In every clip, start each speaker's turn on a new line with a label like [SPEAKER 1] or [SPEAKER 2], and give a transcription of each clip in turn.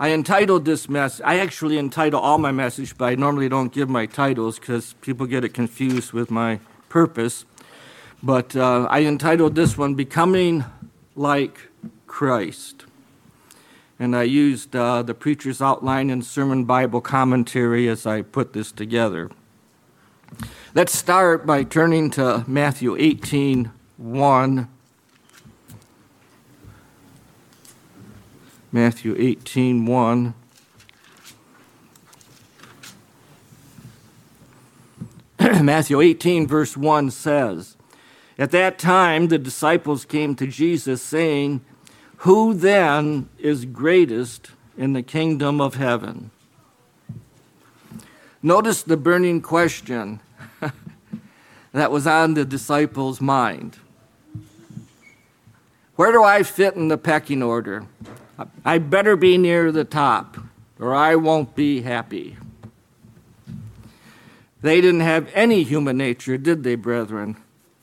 [SPEAKER 1] I entitled this message, I actually entitle all my message, but I normally don't give my titles because people get it confused with my purpose. But I entitled this one, Becoming Like Christ. And I used the preacher's outline and sermon Bible commentary as I put this together. Let's start by turning to Matthew 18:1. Matthew 18:1. Matthew 18, verse 1 says, "At that time the disciples came to Jesus, saying, 'Who then is greatest in the kingdom of heaven?'" Notice the burning question that was on the disciples' mind. Where do I fit in the pecking order? I better be near the top, or I won't be happy. They didn't have any human nature, did they, brethren?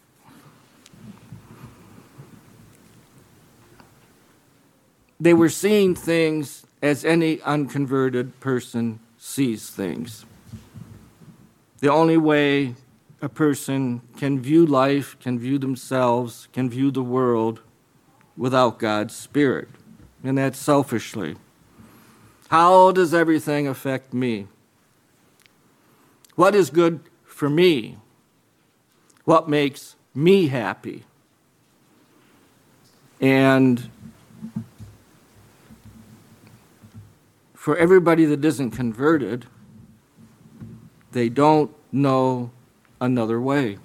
[SPEAKER 1] They were seeing things as any unconverted person sees things. The only way a person can view life, can view themselves, can view the world without God's Spirit, and that's selfishly. How does everything affect me? What is good for me? What makes me happy? And for everybody that isn't converted, they don't know another way.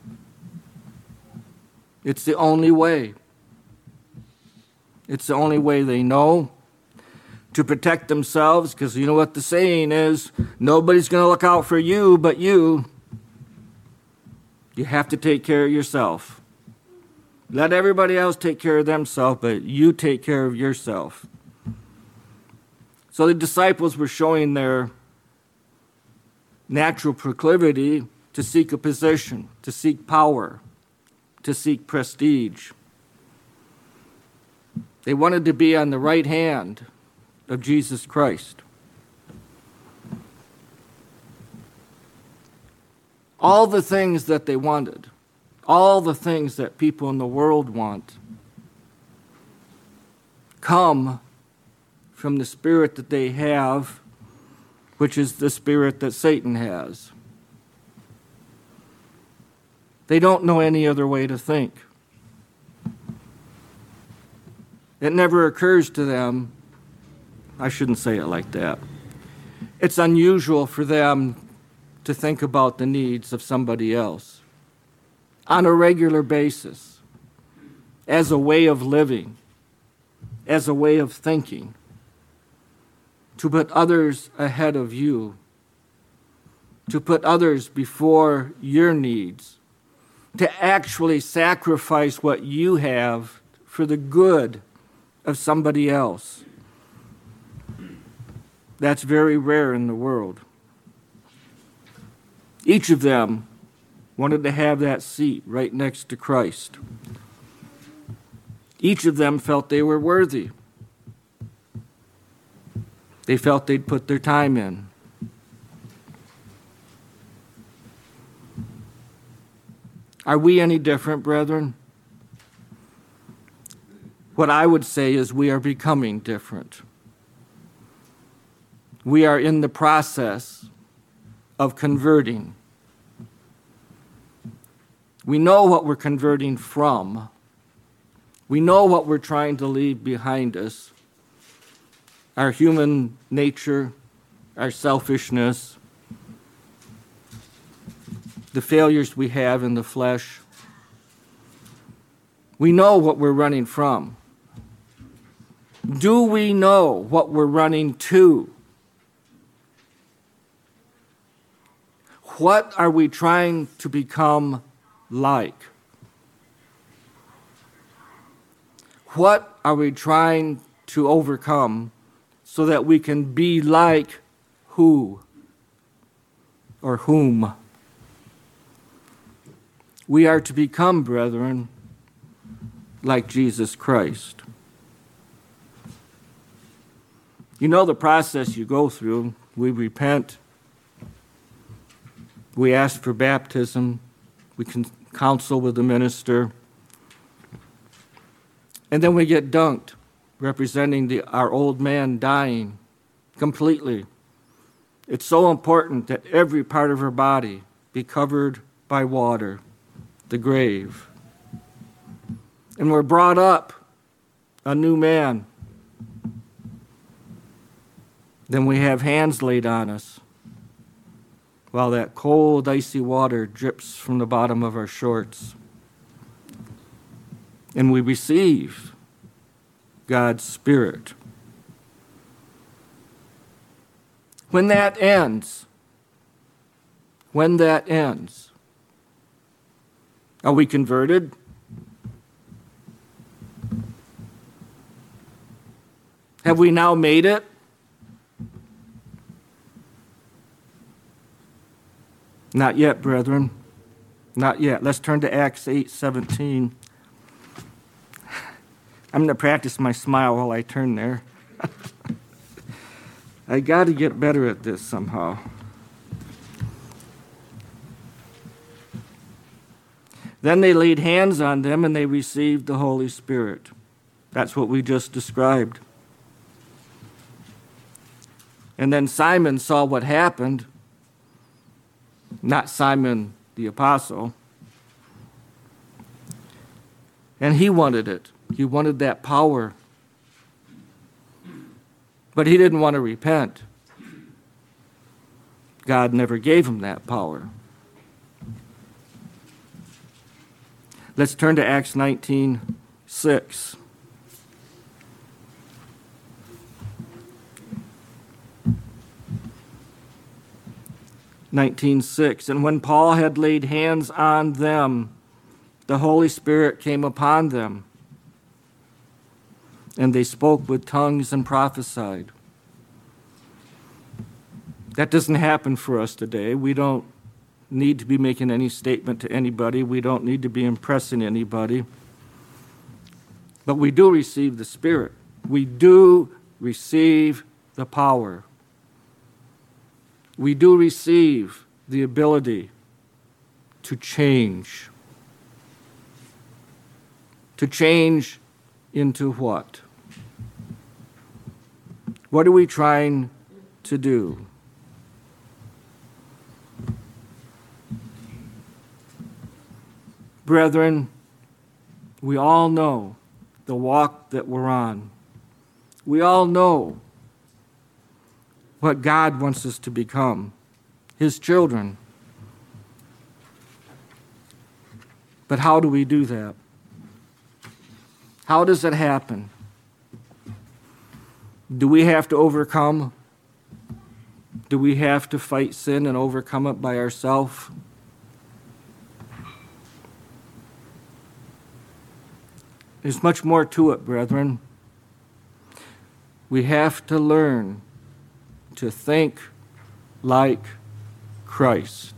[SPEAKER 1] It's the only way. It's the only way they know to protect themselves, because you know what the saying is, nobody's going to look out for you but you. You have to take care of yourself. Let everybody else take care of themselves, but you take care of yourself. So the disciples were showing their natural proclivity to seek a position, to seek power, to seek prestige. They wanted to be on the right hand of Jesus Christ. All the things that they wanted, all the things that people in the world want, come from the spirit that they have, which is the spirit that Satan has. They don't know any other way to think. It never occurs to them, I shouldn't say it like that. It's unusual for them to think about the needs of somebody else on a regular basis, as a way of living, as a way of thinking, to put others ahead of you, to put others before your needs, to actually sacrifice what you have for the good of somebody else. That's very rare in the world. Each of them wanted to have that seat right next to Christ. Each of them felt they were worthy. They felt they'd put their time in. Are we any different, brethren? What I would say is we are becoming different. We are in the process of converting. We know what we're converting from. We know what we're trying to leave behind us. Our human nature, our selfishness, the failures we have in the flesh. We know what we're running from. Do we know what we're running to? What are we trying to become like? What are we trying to overcome so that we can be like who or whom? We are to become, brethren, like Jesus Christ. You know the process you go through. We repent. We ask for baptism. We can counsel with the minister. And then we get dunked, representing our old man dying completely. It's so important that every part of our body be covered by water, the grave. And we're brought up a new man. Then we have hands laid on us while that cold, icy water drips from the bottom of our shorts. And we receive God's Spirit. When that ends, are we converted? Have we now made it? Not yet, brethren. Not yet. Let's turn to Acts 8:17. I'm going to practice my smile while I turn there. I got to get better at this somehow. Then they laid hands on them and they received the Holy Spirit. That's what we just described. And then Simon saw what happened. Not Simon the apostle. And he wanted it. He wanted that power. But he didn't want to repent. God never gave him that power. Let's turn to Acts 19:6. And when Paul had laid hands on them, the Holy Spirit came upon them, and they spoke with tongues and prophesied. That doesn't happen for us today. We don't need to be making any statement to anybody. We don't need to be impressing anybody. But we do receive the Spirit. We do receive the power. We do receive the ability to change. To change into what? What are we trying to do? Brethren, we all know the walk that we're on. We all know what God wants us to become, His children. But how do we do that? How does it happen? Do we have to overcome? Do we have to fight sin and overcome it by ourselves? There's much more to it, brethren. We have to learn to think like Christ.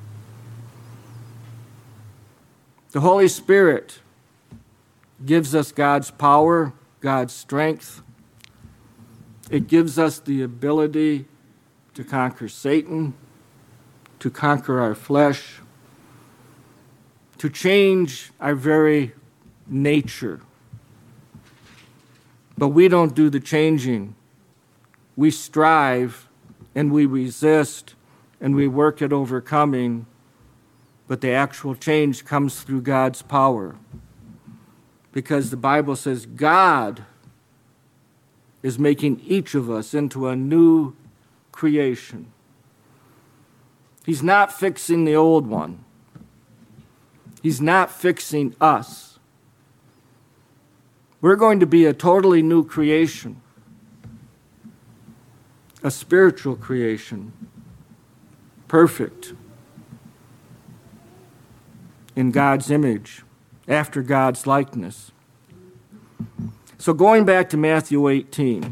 [SPEAKER 1] The Holy Spirit gives us God's power, God's strength. It gives us the ability to conquer Satan, to conquer our flesh, to change our very nature. But we don't do the changing. We strive and we resist and we work at overcoming, but the actual change comes through God's power. Because the Bible says God is making each of us into a new creation. He's not fixing the old one. He's not fixing us. We're going to be a totally new creation, a spiritual creation, perfect, in God's image, after God's likeness. So going back to Matthew 18,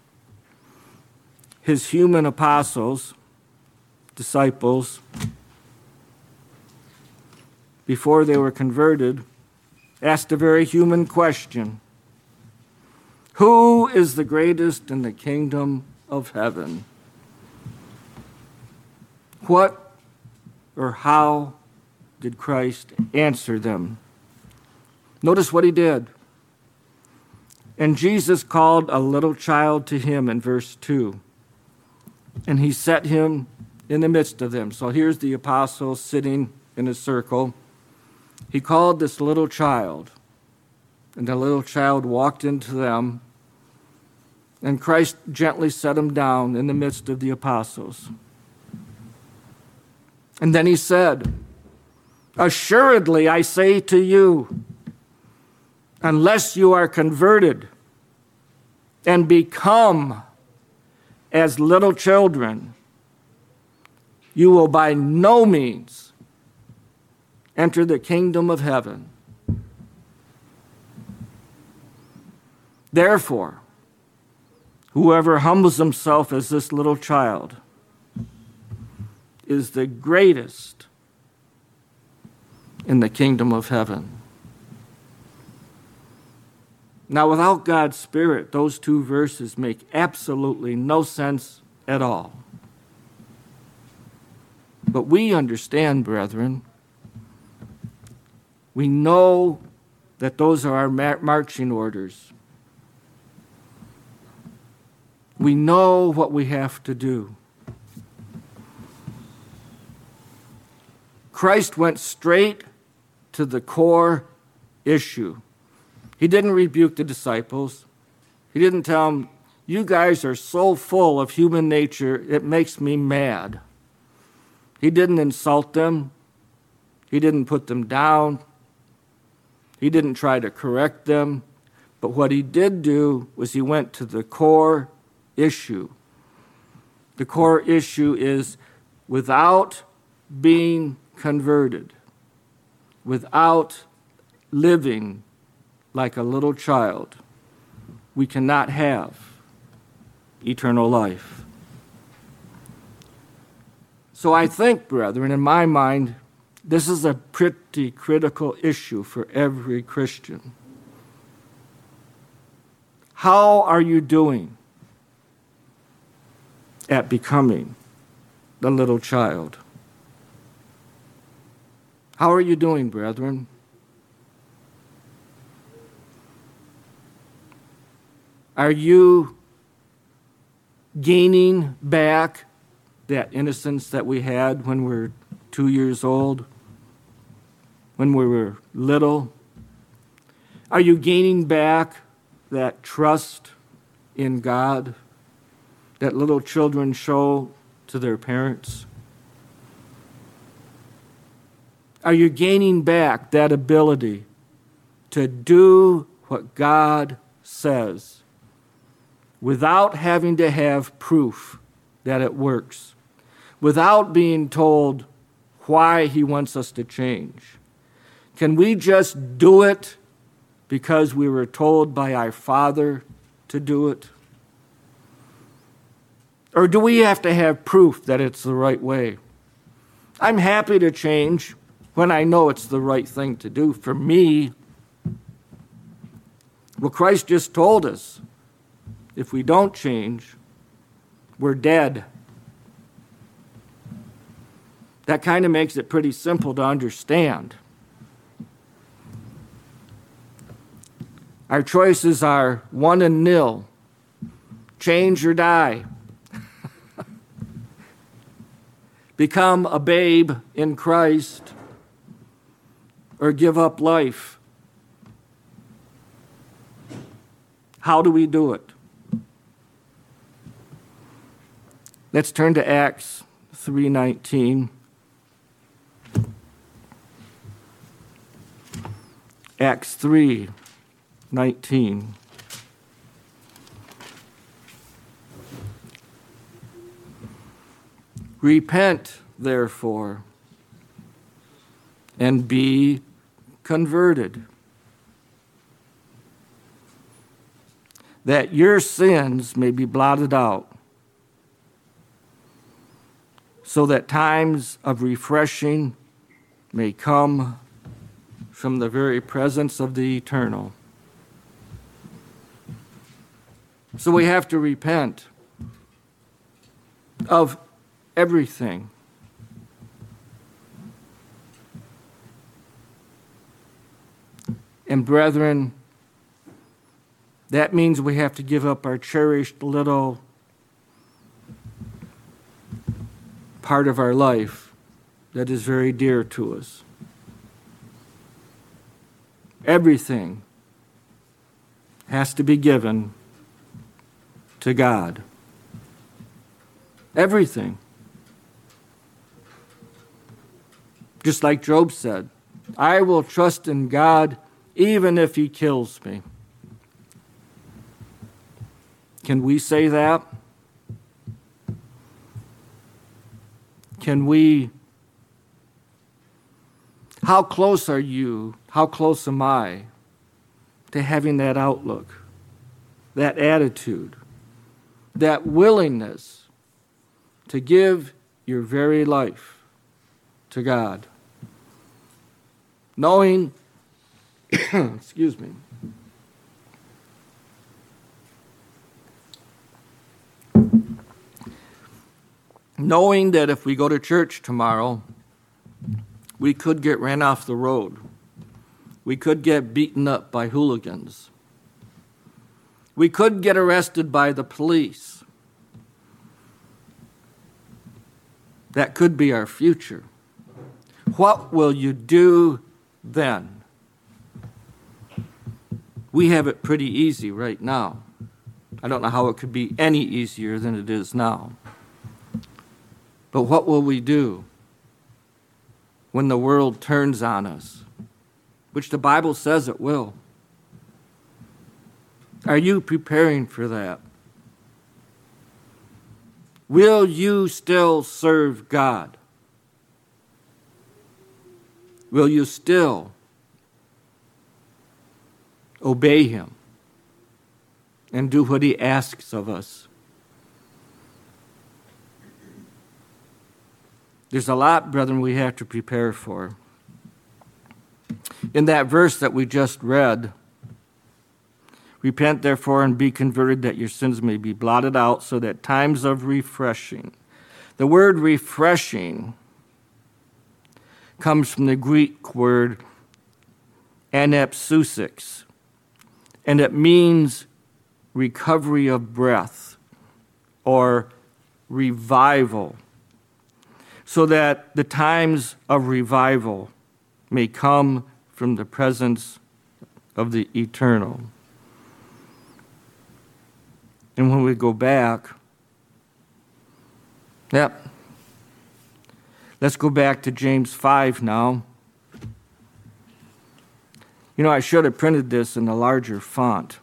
[SPEAKER 1] his human apostles, disciples, before they were converted, asked a very human question. Who is the greatest in the kingdom of heaven? What or how did Christ answer them? Notice what he did. And Jesus called a little child to him in verse 2, and he set him in the midst of them. So here's the apostles sitting in a circle. He called this little child, and the little child walked into them, and Christ gently set him down in the midst of the apostles. And then he said, "Assuredly, I say to you, unless you are converted and become as little children, you will by no means enter the kingdom of heaven. Therefore, whoever humbles himself as this little child is the greatest in the kingdom of heaven." Now, without God's Spirit, those two verses make absolutely no sense at all. But we understand, brethren, we know that those are our marching orders. We know what we have to do. Christ went straight to the core issue. He didn't rebuke the disciples. He didn't tell them, "You guys are so full of human nature, it makes me mad." He didn't insult them. He didn't put them down. He didn't try to correct them. But what he did do was he went to the core issue. The core issue is, without being converted, without living like a little child, we cannot have eternal life. So I think, brethren, in my mind, this is a pretty critical issue for every Christian. How are you doing at becoming the little child? How are you doing, brethren? Are you gaining back that innocence that we had when we were 2 years old, when we were little? Are you gaining back that trust in God that little children show to their parents? Are you gaining back that ability to do what God says without having to have proof that it works, without being told why he wants us to change? Can we just do it because we were told by our Father to do it? Or do we have to have proof that it's the right way? I'm happy to change when I know it's the right thing to do for me. Well, Christ just told us, if we don't change, we're dead. That kind of makes it pretty simple to understand. Our choices are 1 and 0. Change or die. Become a babe in Christ or give up life. How do we do it? Let's turn to Acts 3:19. Acts 3:19. Repent, therefore, and be converted, that your sins may be blotted out, so that times of refreshing may come from the very presence of the Eternal. So we have to repent of everything. And brethren, that means we have to give up our cherished little part of our life that is very dear to us. Everything has to be given to God. Everything. Just like Job said, I will trust in God even if he kills me. Can we say that? Can we? How close are you? How close am I to having that outlook, that attitude, that willingness to give your very life to God? Knowing, excuse me, knowing that if we go to church tomorrow, we could get ran off the road. We could get beaten up by hooligans. We could get arrested by the police. That could be our future. What will you do then? We have it pretty easy right now. I don't know how it could be any easier than it is now. But what will we do when the world turns on us, which the Bible says it will? Are you preparing for that? Will you still serve God? Will you still obey him and do what he asks of us? There's a lot, brethren, we have to prepare for. In that verse that we just read, repent therefore and be converted that your sins may be blotted out, so that times of refreshing. The word refreshing comes from the Greek word anapsusis, and it means recovery of breath or revival, so that the times of revival may come from the presence of the eternal. And when we go back, let's go back to James 5 now. You know, I should have printed this in a larger font.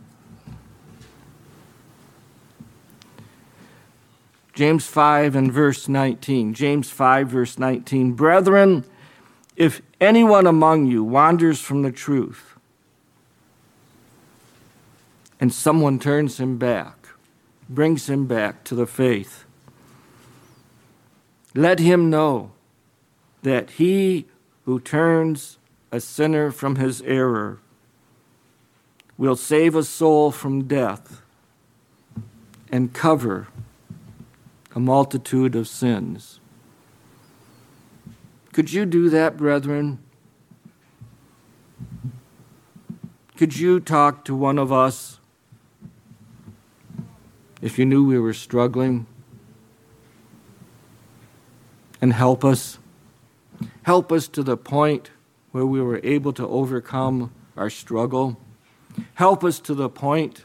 [SPEAKER 1] James 5 and verse 19. James 5, verse 19. Brethren, if anyone among you wanders from the truth, and someone turns him back, brings him back to the faith, let him know that he who turns a sinner from his error will save a soul from death and cover a multitude of sins. Could you do that, brethren? Could you talk to one of us if you knew we were struggling and help us? Help us to the point where we were able to overcome our struggle. Help us to the point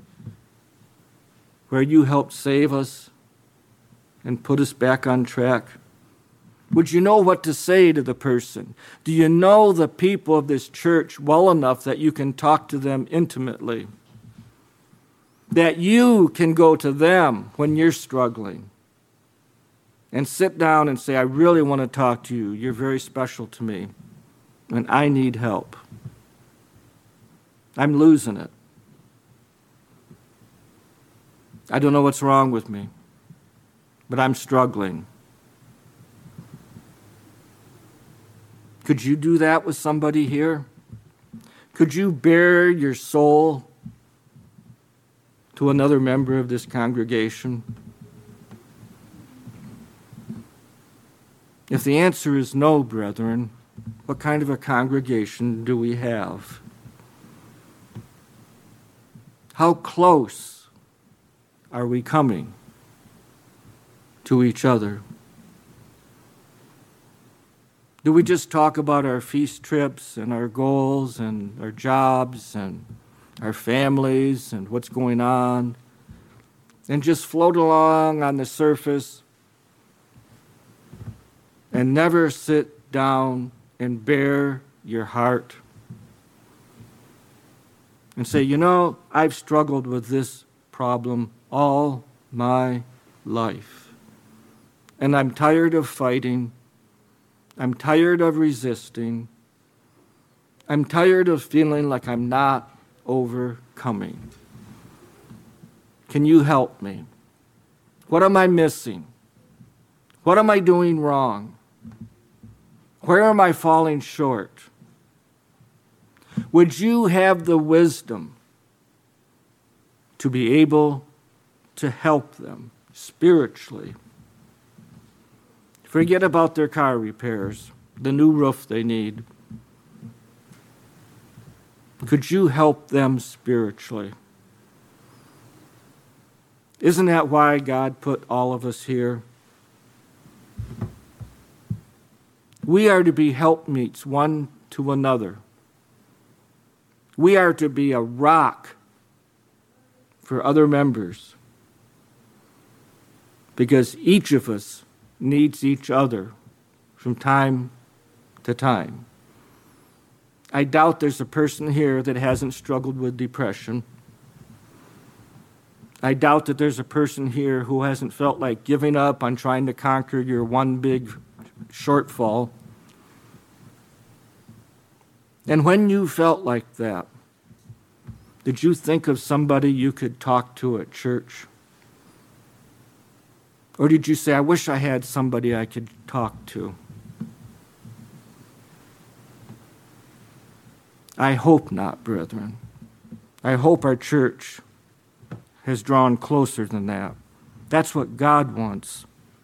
[SPEAKER 1] where you helped save us and put us back on track. Would you know what to say to the person? Do you know the people of this church well enough that you can talk to them intimately? That you can go to them when you're struggling and sit down and say, I really want to talk to you. You're very special to me, and I need help. I'm losing it. I don't know what's wrong with me, but I'm struggling. Could you do that with somebody here? Could you bare your soul to another member of this congregation? If the answer is no, brethren, what kind of a congregation do we have? How close are we coming to each other? Do we just talk about our feast trips and our goals and our jobs and our families and what's going on, and just float along on the surface and never sit down and bare your heart and say, you know, I've struggled with this problem all my life, and I'm tired of fighting. I'm tired of resisting. I'm tired of feeling like I'm not overcoming. Can you help me? What am I missing? What am I doing wrong? Where am I falling short? Would you have the wisdom to be able to help them spiritually? Forget about their car repairs, the new roof they need. Could you help them spiritually? Isn't that why God put all of us here? We are to be helpmeets one to another. We are to be a rock for other members, because each of us needs each other from time to time. I doubt there's a person here that hasn't struggled with depression. I doubt that there's a person here who hasn't felt like giving up on trying to conquer your one big shortfall. And when you felt like that, did you think of somebody you could talk to at church? Or did you say, I wish I had somebody I could talk to? I hope not, brethren. I hope our church has drawn closer than that. That's what God wants.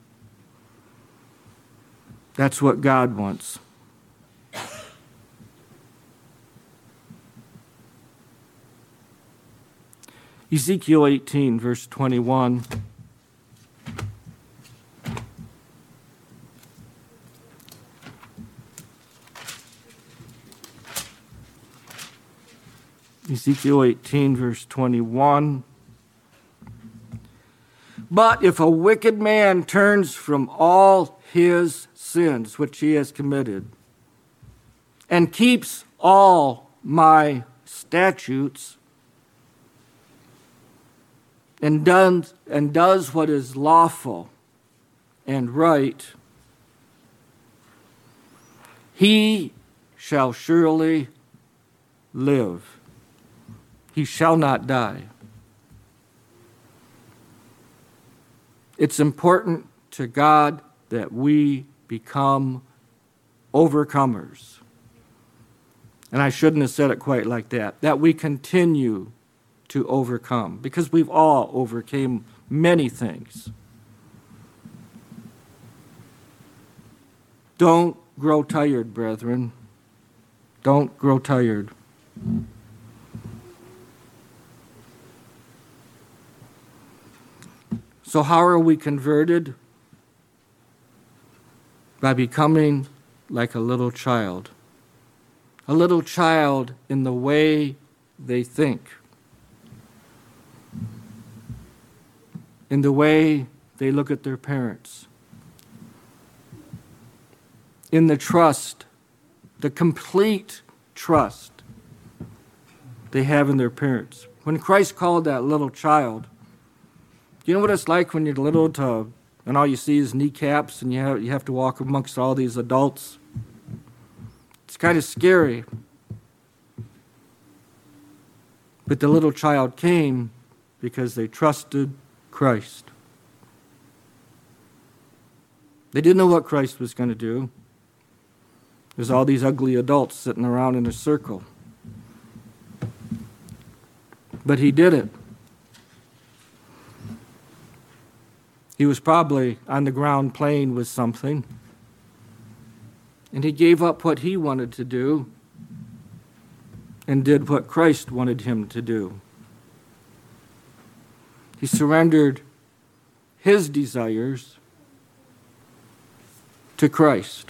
[SPEAKER 1] That's what God wants. Ezekiel 18, verse 21. Ezekiel 18, verse 21. But if a wicked man turns from all his sins which he has committed, and keeps all my statutes, and does what is lawful and right, he shall surely live. He shall not die. It's important to God that we become overcomers. And I shouldn't have said it quite like that. That we continue to overcome, because we've all overcame many things. Don't grow tired, brethren. Don't grow tired. So how are we converted? By becoming like a little child. A little child in the way they think. In the way they look at their parents. In the trust, the complete trust they have in their parents. When Christ called that little child, you know what it's like when you're little and all you see is kneecaps and you have to walk amongst all these adults? It's kind of scary. But the little child came because they trusted Christ. They didn't know what Christ was going to do. There's all these ugly adults sitting around in a circle. But he did it. He was probably on the ground playing with something. And he gave up what he wanted to do and did what Christ wanted him to do. He surrendered his desires to Christ.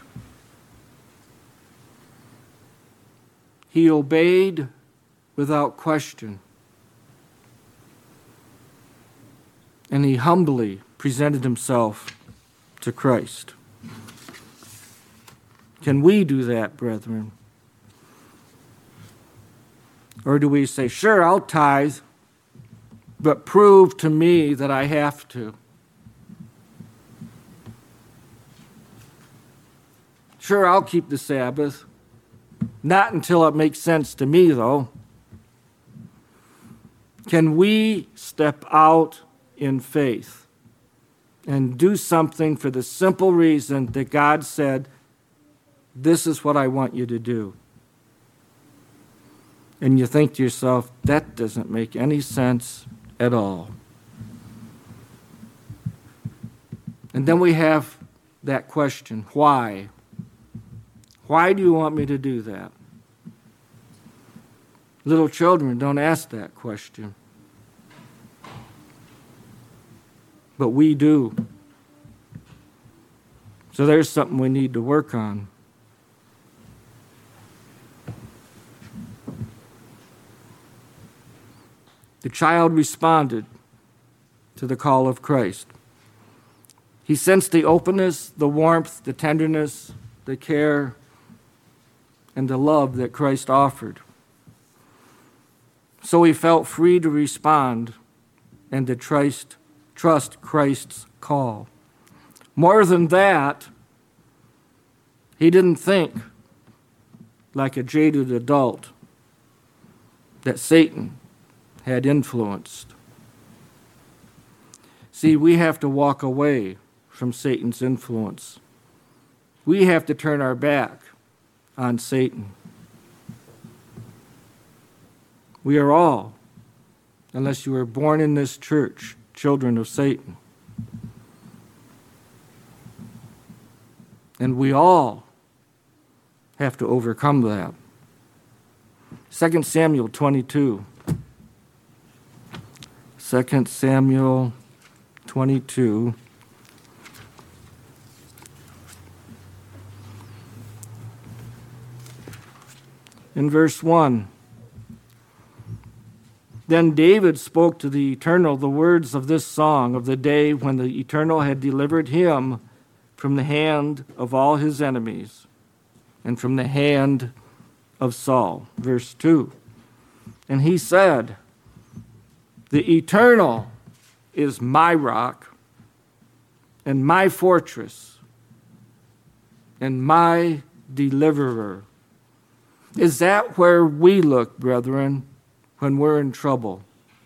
[SPEAKER 1] He obeyed without question. And he humbly presented himself to Christ. Can we do that, brethren? Or do we say, sure, I'll tithe, but prove to me that I have to? Sure, I'll keep the Sabbath. Not until it makes sense to me, though. Can we step out in faith and do something for the simple reason that God said, this is what I want you to do? And you think to yourself, that doesn't make any sense at all. And then we have that question, why? Why do you want me to do that? Little children don't ask that question. But we do. So there's something we need to work on. The child responded to the call of Christ. He sensed the openness, the warmth, the tenderness, the care, and the love that Christ offered. So he felt free to respond and to trust Christ's call. More than that, he didn't think like a jaded adult that Satan had influenced. See, we have to walk away from Satan's influence. We have to turn our back on Satan. We are all, unless you were born in this church, children of Satan. And we all have to overcome that. 2 Samuel 22. 2 Samuel 22. In verse 1. Then David spoke to the Eternal the words of this song of the day when the Eternal had delivered him from the hand of all his enemies and from the hand of Saul. Verse 2. And he said, the Eternal is my rock and my fortress and my deliverer. Is that where we look, brethren, when we're in trouble?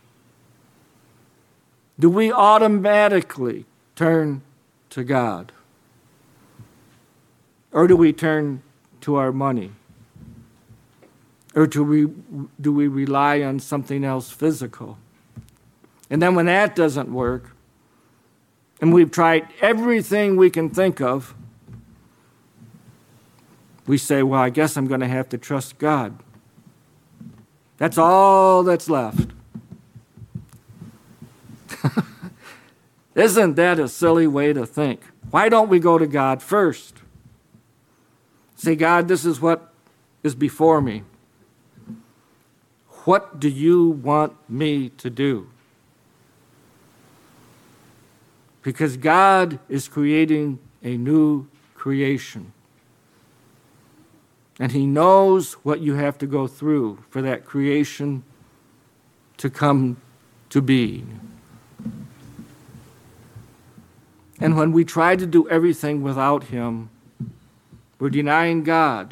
[SPEAKER 1] Do we automatically turn to God? Or do we turn to our money? Or do we rely on something else physical? And then when that doesn't work, and we've tried everything we can think of, we say, well, I guess I'm going to have to trust God. That's all that's left. Isn't that a silly way to think? Why don't we go to God first? Say, God, this is what is before me. What do you want me to do? Because God is creating a new creation. And he knows what you have to go through for that creation to come to be. And when we try to do everything without him, we're denying God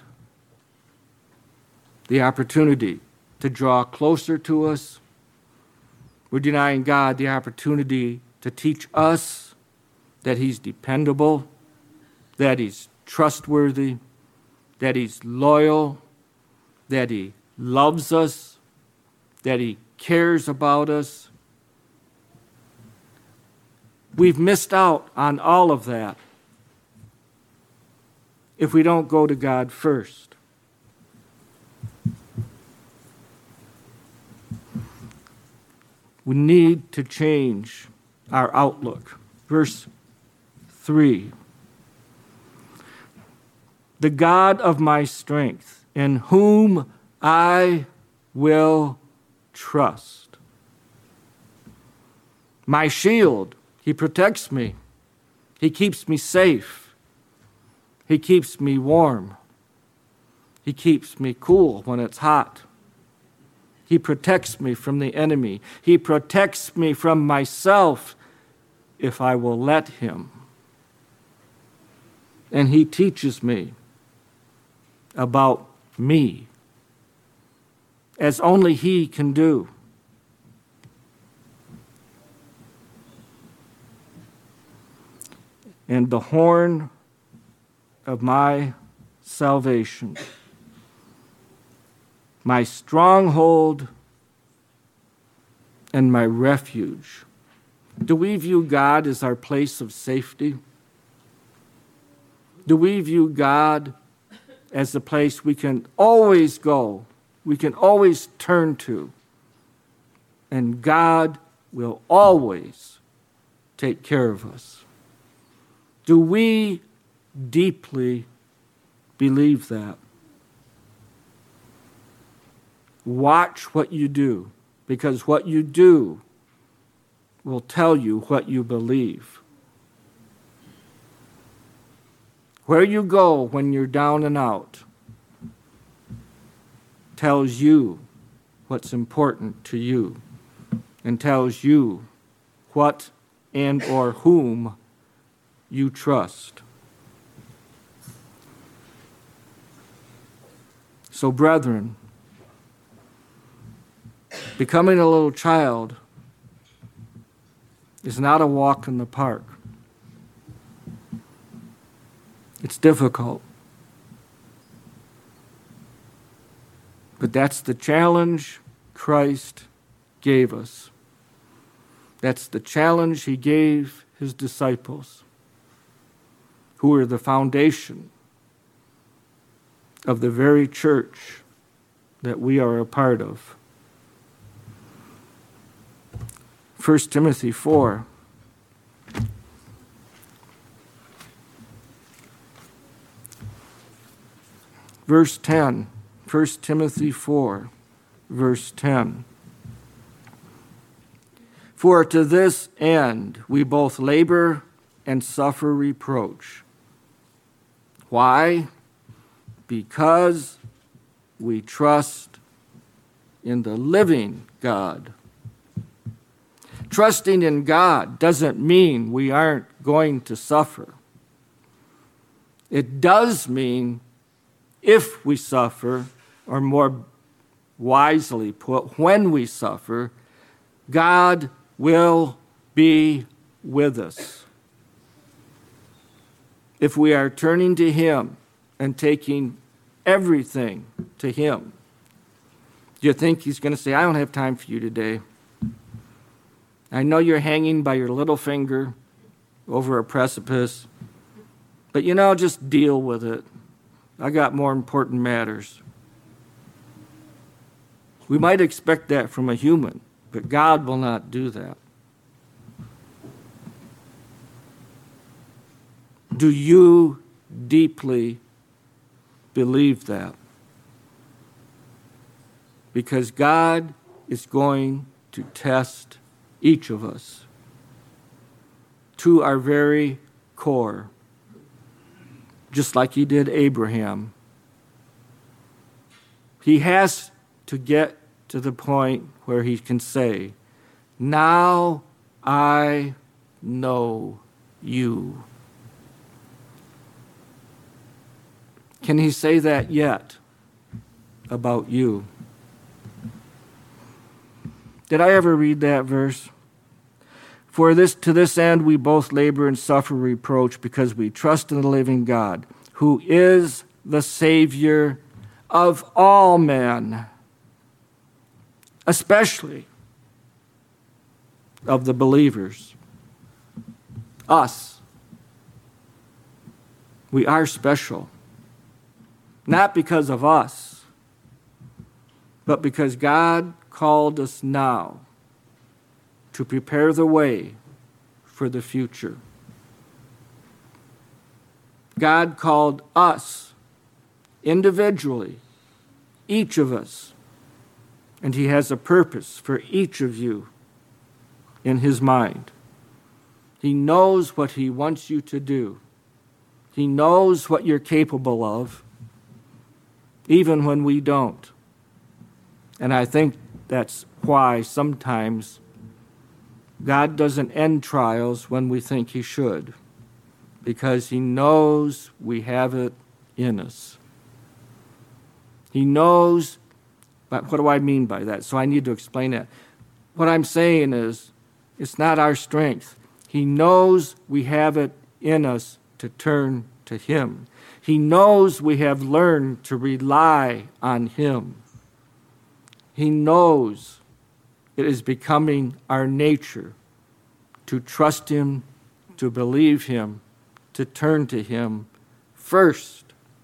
[SPEAKER 1] the opportunity to draw closer to us. We're denying God the opportunity to teach us that he's dependable, that he's trustworthy, that he's loyal, that he loves us, that he cares about us. We've missed out on all of that if we don't go to God first. We need to change our outlook. Verse 3. The God of my strength, in whom I will trust. My shield, he protects me. He keeps me safe. He keeps me warm. He keeps me cool when it's hot. He protects me from the enemy. He protects me from myself if I will let him. And he teaches me about me as only he can do. And the horn of my salvation, my stronghold and my refuge. Do we view God as our place of safety? Do we view God as the place we can always go, we can always turn to, and God will always take care of us? Do we deeply believe that? Watch what you do, because what you do will tell you what you believe. Where you go when you're down and out tells you what's important to you and tells you what and or whom you trust. So, brethren, becoming a little child is not a walk in the park. It's difficult. But that's the challenge Christ gave us. That's the challenge he gave his disciples, who are the foundation of the very church that we are a part of. 1 Timothy 4. Verse 10. 1 Timothy 4, verse 10. For to this end we both labor and suffer reproach. Why? Because we trust in the living God. Trusting in God doesn't mean we aren't going to suffer. It does mean if we suffer, or more wisely put, when we suffer, God will be with us. If we are turning to him and taking everything to him, do you think he's going to say, I don't have time for you today? I know you're hanging by your little finger over a precipice, but just deal with it. I got more important matters. We might expect that from a human, but God will not do that. Do you deeply believe that? Because God is going to test each of us to our very core, just like he did Abraham. He has to get to the point where he can say, now I know you. Can he say that yet about you? Did I ever read that verse? For to this end we both labor and suffer reproach because we trust in the living God, who is the Savior of all men, especially of the believers. Us. We are special. Not because of us, but because God called us now to prepare the way for the future. God called us individually, each of us, and He has a purpose for each of you in His mind. He knows what He wants you to do. He knows what you're capable of, even when we don't. And I think that's why sometimes God doesn't end trials when we think He should, because He knows we have it in us. He knows, but what do I mean by that? So I need to explain that. What I'm saying is, it's not our strength. He knows we have it in us to turn to Him. He knows we have learned to rely on Him. He knows it is becoming our nature to trust Him, to believe Him, to turn to Him first,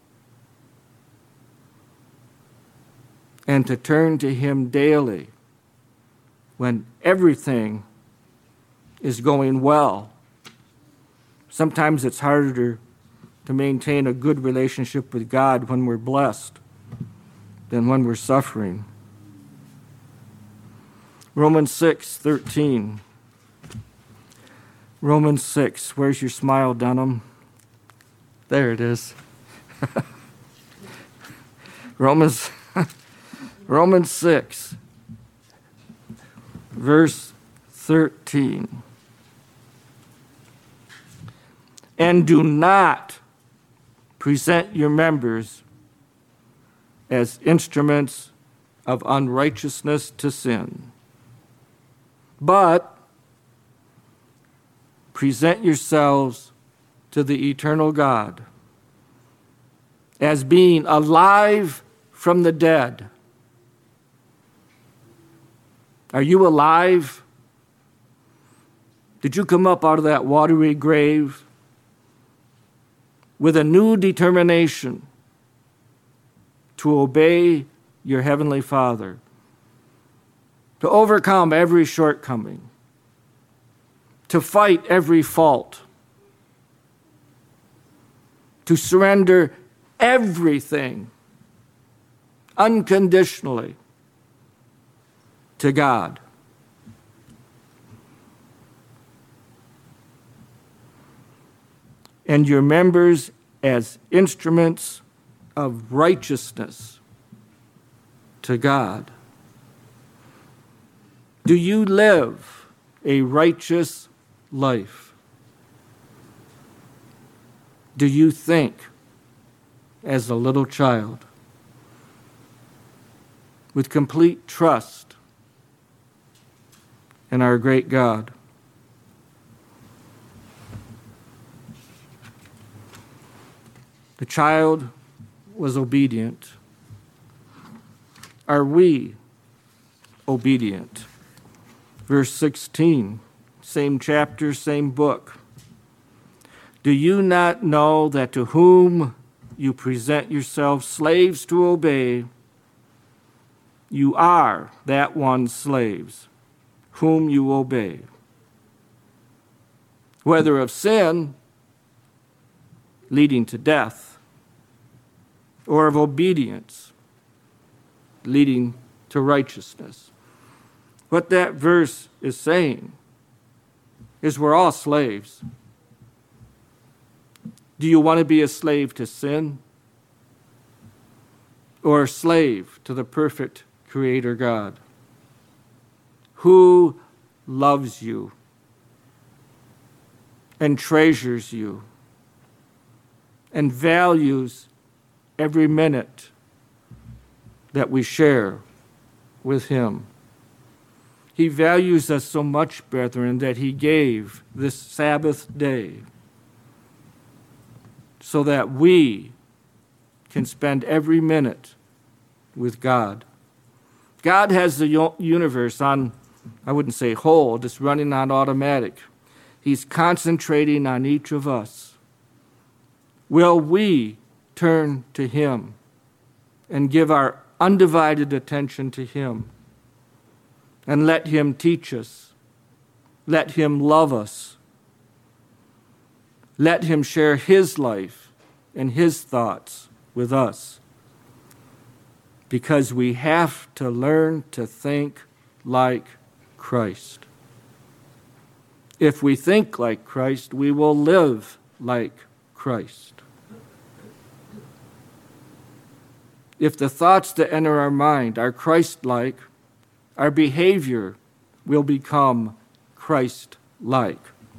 [SPEAKER 1] and to turn to Him daily when everything is going well. Sometimes it's harder to maintain a good relationship with God when we're blessed than when we're suffering. Romans 6:13. Romans 6. Where's your smile, Dunham? There it is. Romans 6, verse 13. And do not present your members as instruments of unrighteousness to sin, but present yourselves to the eternal God as being alive from the dead. Are you alive? Did you come up out of that watery grave with a new determination to obey your Heavenly Father, to overcome every shortcoming, to fight every fault, to surrender everything unconditionally to God? And your members as instruments of righteousness to God. Do you live a righteous life? Do you think as a little child with complete trust in our great God? The child was obedient. Are we obedient? Verse 16, same chapter, same book. Do you not know that to whom you present yourselves slaves to obey, you are that one's slaves, whom you obey, whether of sin, leading to death, or of obedience, leading to righteousness? What that verse is saying is we're all slaves. Do you want to be a slave to sin, or a slave to the perfect Creator God, who loves you and treasures you and values every minute that we share with Him? He values us so much, brethren, that He gave this Sabbath day so that we can spend every minute with God. God has the universe on, I wouldn't say hold, it's running on automatic. He's concentrating on each of us. Will we turn to Him and give our undivided attention to Him and let Him teach us? Let Him love us. Let Him share His life and His thoughts with us. Because we have to learn to think like Christ. If we think like Christ, we will live like Christ. If the thoughts that enter our mind are Christ-like, our behavior will become Christ-like.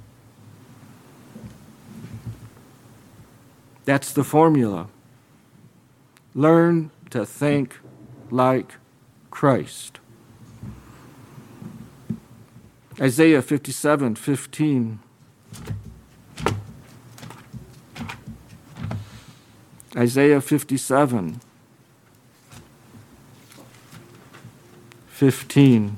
[SPEAKER 1] That's the formula. Learn to think like Christ. Isaiah 57:15. Isaiah 57:15.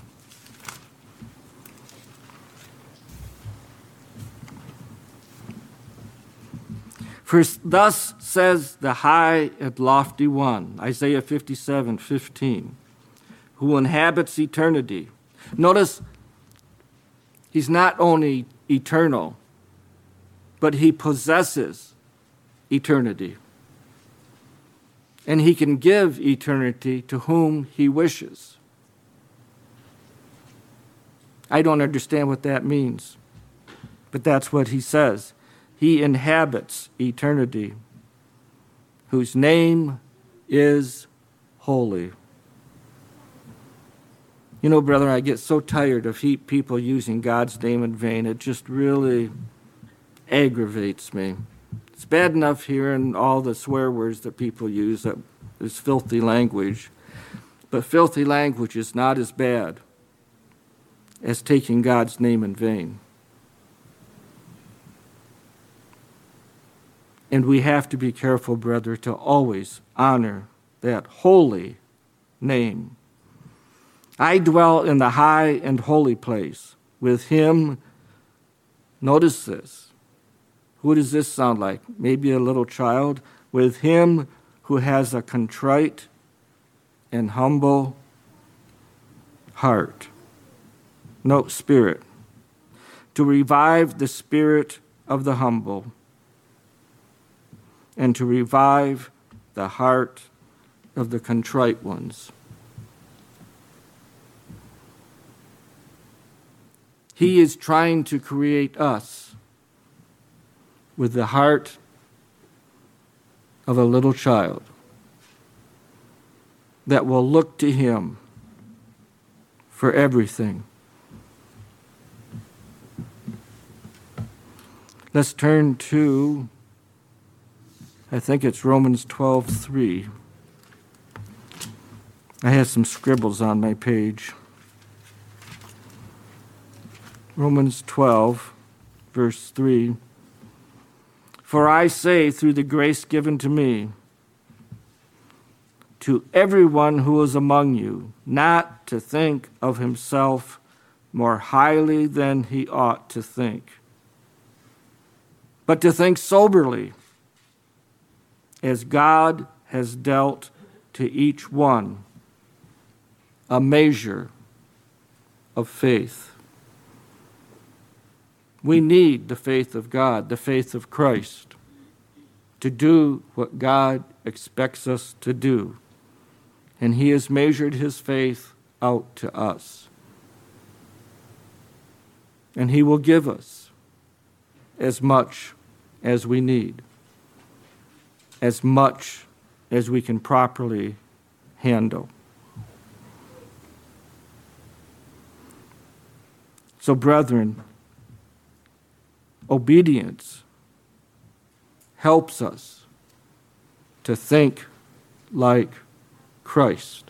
[SPEAKER 1] For thus says the high and lofty one, Isaiah 57:15, who inhabits eternity. Notice, He's not only eternal, but He possesses eternity. And He can give eternity to whom He wishes. I don't understand what that means, but that's what He says. He inhabits eternity, whose name is holy. You know, brother, I get so tired of people using God's name in vain. It just really aggravates me. It's bad enough hearing all the swear words that people use, that is filthy language. But filthy language is not as bad as taking God's name in vain. And we have to be careful, brother, to always honor that holy name. I dwell in the high and holy place with Him. Notice this. Who does this sound like? Maybe a little child. With Him who has a contrite and humble heart. No, spirit. To revive the spirit of the humble and to revive the heart of the contrite ones. He is trying to create us with the heart of a little child that will look to Him for everything. Let's turn to, I think it's Romans 12:3. I have some scribbles on my page. Romans 12, verse 3. For I say, through the grace given to me, to everyone who is among you, not to think of himself more highly than he ought to think, but to think soberly, as God has dealt to each one a measure of faith. We need the faith of God, the faith of Christ, to do what God expects us to do. And He has measured His faith out to us. And He will give us as much as we need, as much as we can properly handle. So, brethren, obedience helps us to think like Christ.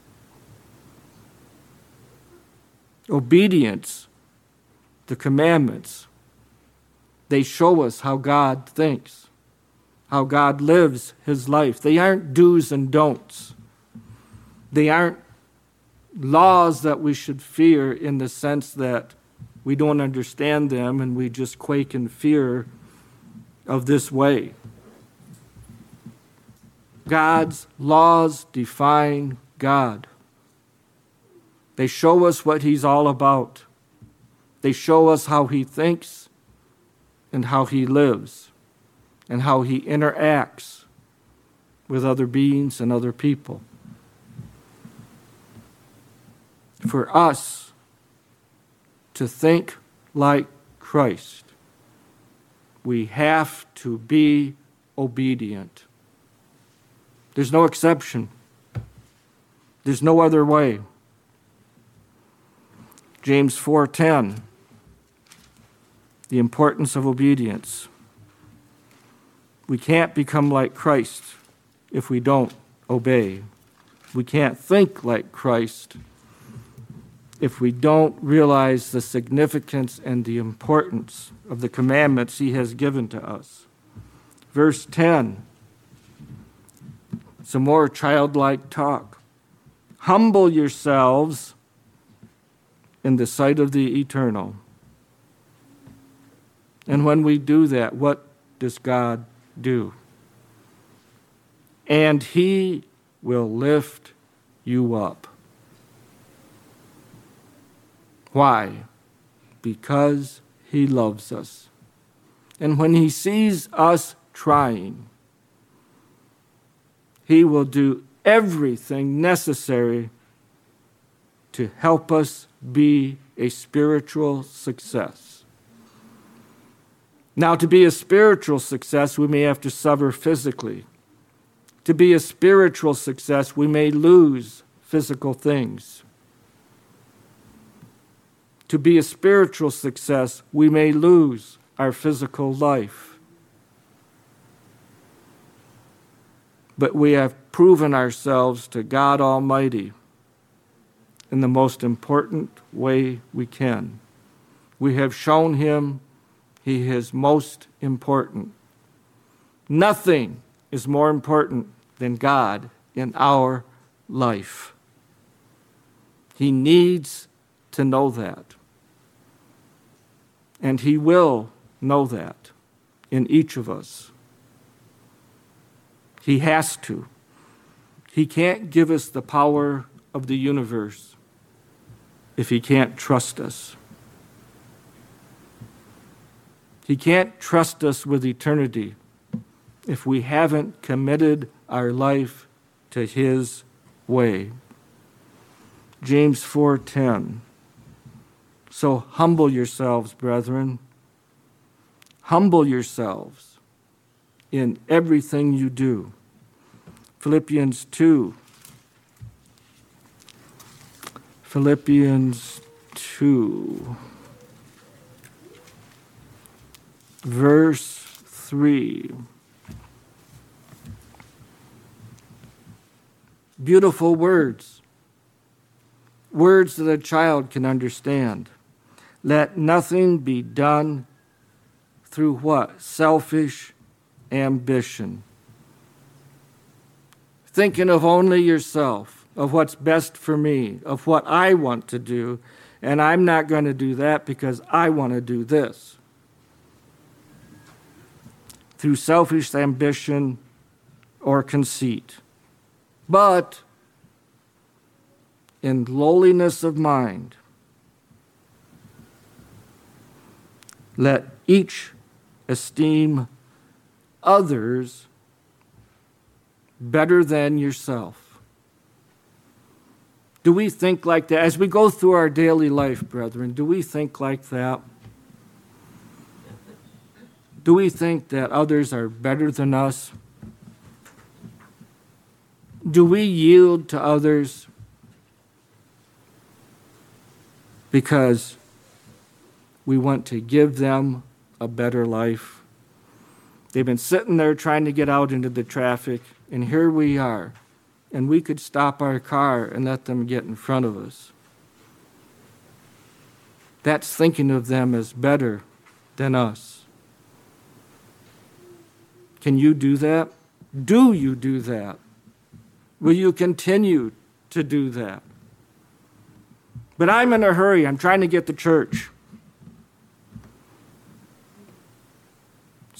[SPEAKER 1] Obedience, the commandments, they show us how God thinks, how God lives His life. They aren't do's and don'ts. They aren't laws that we should fear in the sense that We don't understand them, and we just quake in fear of this way. God's laws define God. They show us what he's all about. They show us how he thinks and how he lives and how he interacts with other beings and other people. For us to think like Christ, we have to be obedient. There's no exception. There's no other way. James 4:10, the importance of obedience. We can't become like Christ if we don't obey. We can't think like Christ if we don't realize the significance and the importance of the commandments he has given to us. Verse 10, some more childlike talk. Humble yourselves in the sight of the eternal. And when we do that, what does God do? And he will lift you up. Why? Because he loves us. And when he sees us trying, he will do everything necessary to help us be a spiritual success. Now, to be a spiritual success, we may have to suffer physically. To be a spiritual success, we may lose physical things. To be a spiritual success, we may lose our physical life. But we have proven ourselves to God Almighty in the most important way we can. We have shown him he is most important. Nothing is more important than God in our life. He needs to know that. And he will know that in each of us. He has to. He can't give us the power of the universe if he can't trust us. He can't trust us with eternity if we haven't committed our life to his way. James 4:10. So humble yourselves, brethren. Humble yourselves in everything you do. Philippians 2. Philippians 2. Verse 3. Beautiful words. Words that a child can understand. Let nothing be done through what? Selfish ambition. Thinking of only yourself, of what's best for me, of what I want to do, and I'm not going to do that because I want to do this. Through selfish ambition or conceit. But in lowliness of mind, let each esteem others better than yourself. Do we think like that? As we go through our daily life, brethren, do we think like that? Do we think that others are better than us? Do we yield to others because we want to give them a better life? They've been sitting there trying to get out into the traffic, and here we are, and we could stop our car and let them get in front of us. That's thinking of them as better than us. Can you do that? Do you do that? Will you continue to do that? But I'm in a hurry. I'm trying to get to church.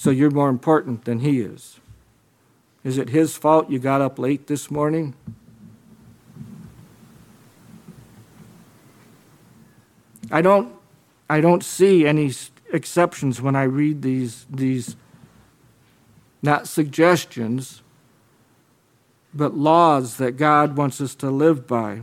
[SPEAKER 1] so you're more important than he is. Is it his fault you got up late this morning? I don't see any exceptions when I read these not suggestions, but laws that God wants us to live by.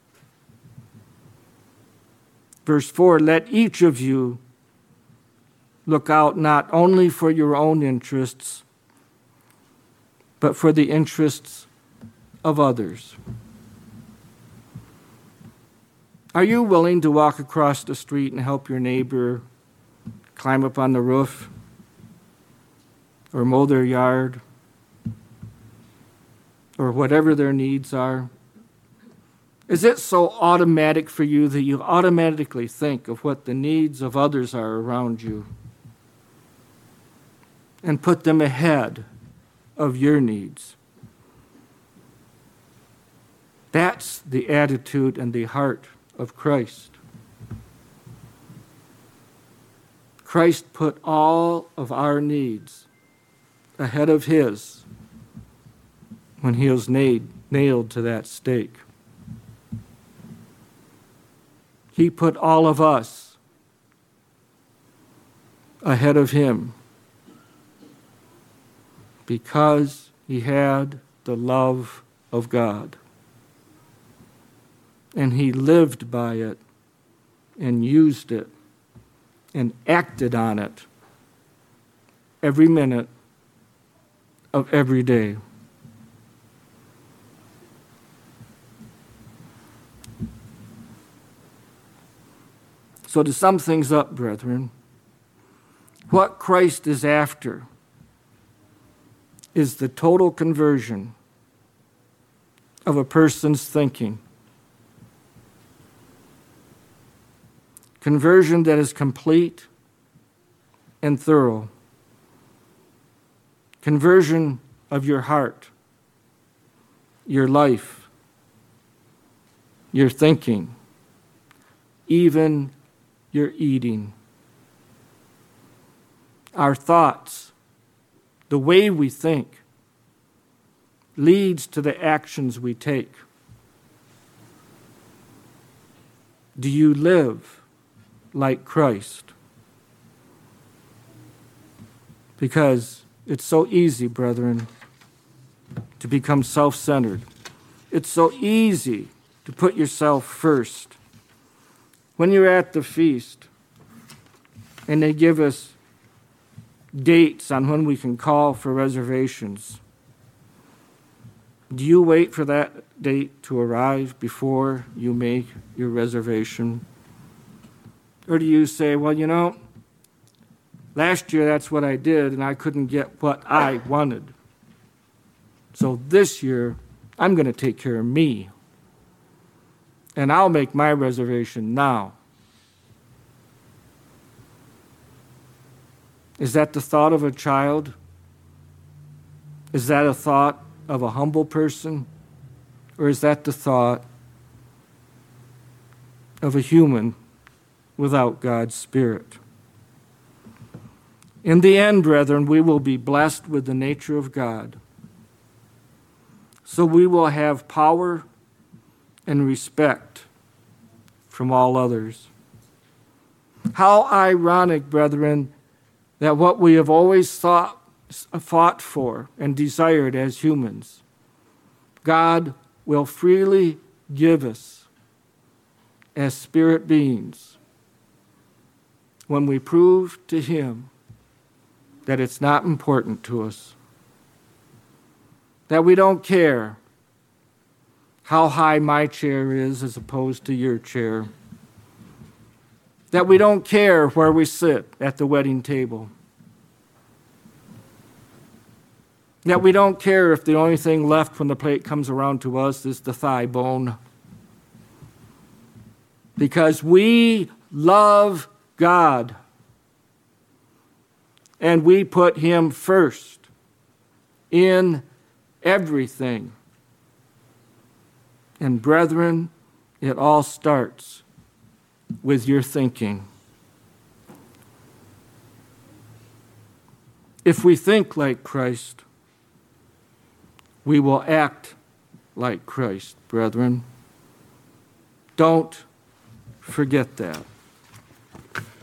[SPEAKER 1] Verse 4, let each of you look out not only for your own interests, but for the interests of others. Are you willing to walk across the street and help your neighbor climb up on the roof or mow their yard or whatever their needs are? Is it so automatic for you that you automatically think of what the needs of others are around you and put them ahead of your needs? That's the attitude and the heart of Christ. Christ put all of our needs ahead of his when he was nailed to that stake. He put all of us ahead of him because he had the love of God. And he lived by it and used it and acted on it every minute of every day. So to sum things up, brethren, what Christ is after is the total conversion of a person's thinking. Conversion that is complete and thorough. Conversion of your heart, your life, your thinking, even your eating. Our thoughts, the way we think, leads to the actions we take. Do you live like Christ? Because it's so easy, brethren, to become self-centered. It's so easy to put yourself first. When you're at the feast and they give us dates on when we can call for reservations, do you wait for that date to arrive before you make your reservation? Or do you say, well, last year that's what I did and I couldn't get what I wanted. So this year I'm going to take care of me. And I'll make my reservation now. Is that the thought of a child? Is that a thought of a humble person? Or is that the thought of a human without God's Spirit? In the end, brethren, we will be blessed with the nature of God. So we will have power and respect from all others. How ironic, brethren, that what we have always fought for and desired as humans, God will freely give us as spirit beings when we prove to him that it's not important to us, that we don't care how high my chair is as opposed to your chair, that we don't care where we sit at the wedding table, that we don't care if the only thing left when the plate comes around to us is the thigh bone, because we love God and we put him first in everything. And brethren, it all starts with your thinking. If we think like Christ, we will act like Christ, brethren. Don't forget that.